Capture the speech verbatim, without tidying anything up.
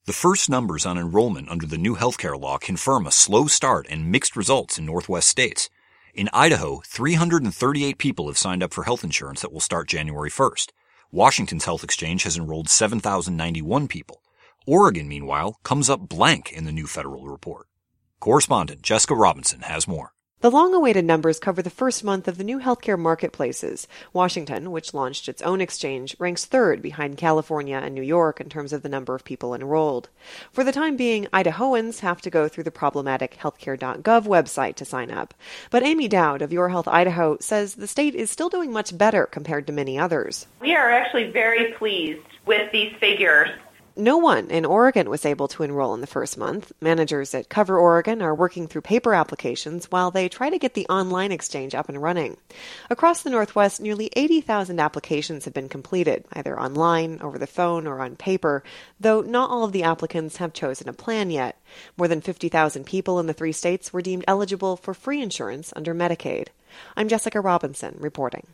The first numbers on enrollment under the new healthcare law confirm a slow start and mixed results in Northwest states. In Idaho, three hundred thirty-eight people have signed up for health insurance that will start January first. Washington's health exchange has enrolled seven thousand ninety-one people. Oregon, meanwhile, comes up blank in the new federal report. Correspondent Jessica Robinson has more. The long-awaited numbers cover the first month of the new healthcare marketplaces. Washington, which launched its own exchange, ranks third behind California and New York in terms of the number of people enrolled. For the time being, Idahoans have to go through the problematic healthcare dot gov website to sign up. But Amy Dowd of Your Health Idaho says the state is still doing much better compared to many others. We are actually very pleased with these figures. No one in Oregon was able to enroll in the first month. Managers at Cover Oregon are working through paper applications while they try to get the online exchange up and running. Across the Northwest, nearly eighty thousand applications have been completed, either online, over the phone, or on paper, though not all of the applicants have chosen a plan yet. More than fifty thousand people in the three states were deemed eligible for free insurance under Medicaid. I'm Jessica Robinson, reporting.